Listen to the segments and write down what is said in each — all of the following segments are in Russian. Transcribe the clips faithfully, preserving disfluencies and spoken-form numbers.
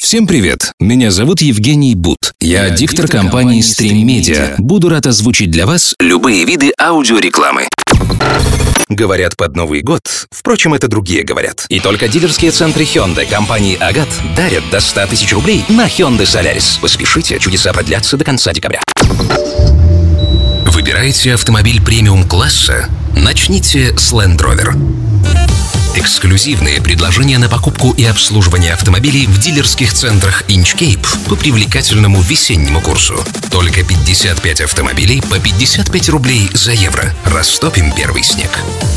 Всем привет! Меня зовут Евгений Бут. Я диктор компании Stream Media. Буду рад озвучить для вас любые виды аудиорекламы. Говорят, под Новый год, впрочем, это другие говорят. И только дилерские центры Hyundai компании Агат дарят до ста тысяч рублей на Hyundai Solaris. Поспешите, чудеса продлятся до конца декабря. Выбираете автомобиль премиум-класса? Начните с Land Rover. Эксклюзивные предложения на покупку и обслуживание автомобилей в дилерских центрах Inchcape по привлекательному весеннему курсу. Только пятьдесят пять автомобилей по пятьдесят пять рублей за евро. Растопим первый снег.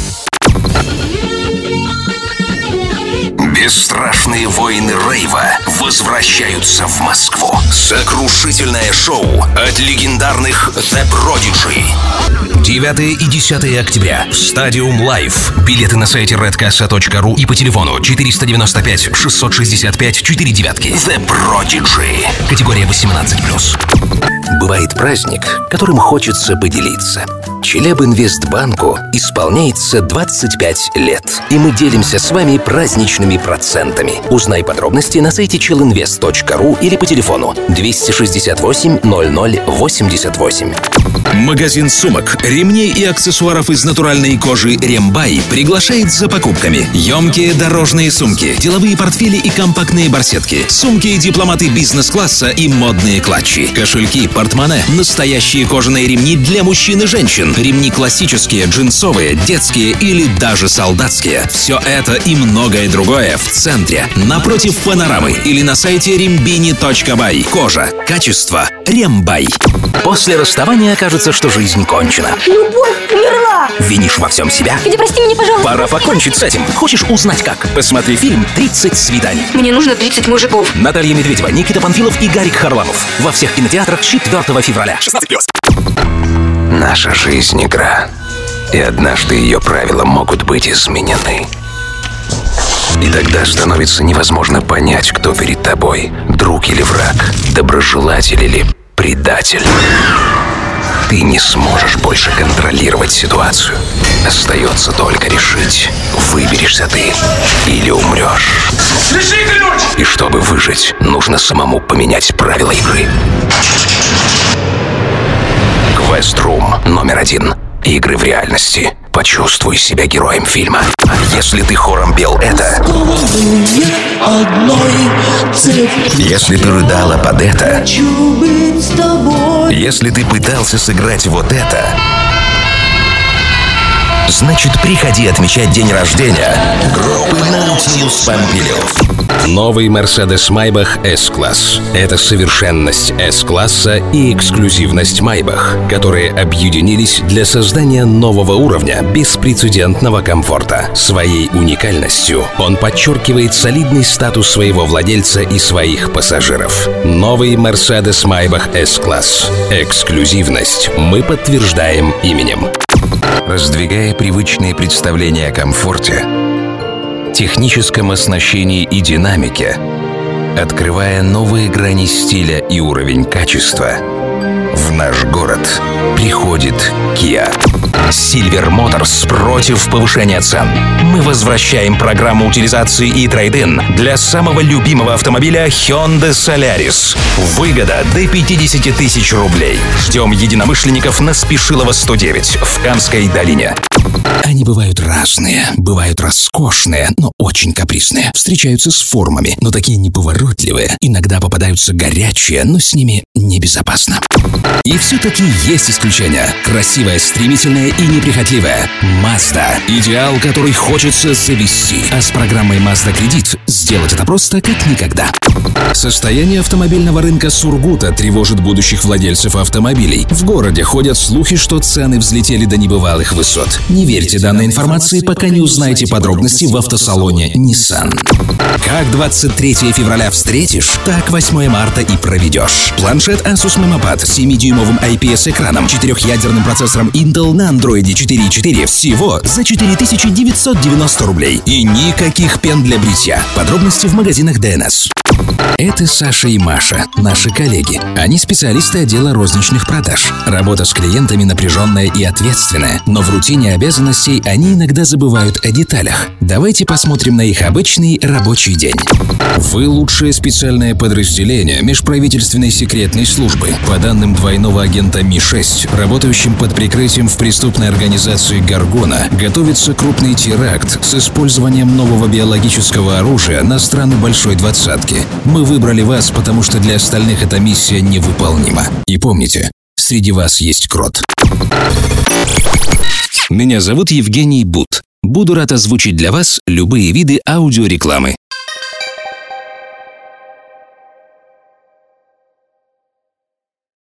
Бесстрашные воины рейва возвращаются в Москву. Сокрушительное шоу от легендарных The Prodigy. девятого и десятого октября в Stadium Live. Билеты на сайте red kassa точка ру и по телефону четыреста девяносто пять шестьсот шестьдесят пять четыре девятки. The Prodigy. Категория восемнадцать плюс. Бывает праздник, которым хочется поделиться. Челябинвестбанку исполняется двадцать пять лет, и мы делимся с вами праздничными процентами. Узнай подробности на сайте челинвест точка ру или по телефону двести шестьдесят восемь ноль ноль восемьдесят восемь. Магазин сумок, ремней и аксессуаров из натуральной кожи Рембай приглашает за покупками. Емкие дорожные сумки, деловые портфели и компактные барсетки, сумки и дипломаты бизнес-класса и модные клатчи, кошельки, портмоне, настоящие кожаные ремни для мужчин и женщин, ремни классические, джинсовые, детские или даже солдатские. Все это и многое другое в центре, напротив Панорамы или на сайте рембини точка бай. Кожа, качество, Рембай. После расставания кажется, что жизнь кончена. Любовь умерла! Винишь во всем себя? Федя, прости меня, пожалуйста. Пора покончить с этим. Хочешь узнать как? Посмотри фильм «тридцать свиданий». Мне нужно тридцать мужиков. Наталья Медведева, Никита Панфилов и Гарик Харламов. Во всех кинотеатрах четвёртого февраля. шестнадцать плюс. Наша жизнь — игра. И однажды ее правила могут быть изменены. И тогда становится невозможно понять, кто перед тобой — друг или враг, доброжелатель или предатель. Ты не сможешь больше контролировать ситуацию. Остается только решить, выберешься ты или умрешь. Держи ключ! И чтобы выжить, нужно самому поменять правила игры. Quest Room номер один. Игры в реальности. Почувствуй себя героем фильма. А если ты хором пел это, если ты рыдала под это, если ты пытался сыграть вот это, значит, приходи отмечать день рождения группы Nautilus Pompilius. Новый Mercedes Maybach S-класс. Это совершенность S-класса и эксклюзивность Maybach, которые объединились для создания нового уровня беспрецедентного комфорта. Своей уникальностью он подчеркивает солидный статус своего владельца и своих пассажиров. Новый Mercedes Maybach S-класс. Эксклюзивность мы подтверждаем именем. Раздвигая привычные представления о комфорте, техническом оснащении и динамике, открывая новые грани стиля и уровень качества, в наш город приходит Kia. Silver Motors против повышения цен. Мы возвращаем программу утилизации и трейд-ин для самого любимого автомобиля Hyundai Solaris. Выгода до пятьдесят тысяч рублей. Ждем единомышленников на Спешилова сто девять в Камской долине. Они бывают разные, бывают роскошные, но очень капризные. Встречаются с формами, но такие неповоротливые. Иногда попадаются горячие, но с ними небезопасно. И все-таки есть исключения. Красивая, стремительная и неприхотливая Mazda. Идеал, который хочется завести. А с программой Mazda Кредит сделать это просто как никогда. Состояние автомобильного рынка Сургута тревожит будущих владельцев автомобилей. В городе ходят слухи, что цены взлетели до небывалых высот. Не верьте данной информации, пока не узнаете подробности в автосалоне Nissan. Как двадцать третьего февраля встретишь, так восьмого марта и проведешь. Планшет Asus Memopad с семидюймовым ай пи эс-экраном, четырехъядерным процессором Intel на Android четыре и четыре всего за четыре тысячи девятьсот девяносто рублей. И никаких пен для бритья. Подробности в магазинах ди эн эс. Это Саша и Маша, наши коллеги. Они специалисты отдела розничных продаж. Работа с клиентами напряженная и ответственная, но в рутине обязанностей они иногда забывают о деталях. Давайте посмотрим на их обычный рабочий день. Вы лучшее специальное подразделение межправительственной секретной службы. По данным двойного агента Ми шесть, работающим под прикрытием в преступной организации «Горгона», готовится крупный теракт с использованием нового биологического оружия на страны Большой Двадцатки. Мы выбрали вас, потому что для остальных эта миссия невыполнима. И помните, среди вас есть крот. Меня зовут Евгений Бут. Буду рад озвучить для вас любые виды аудиорекламы.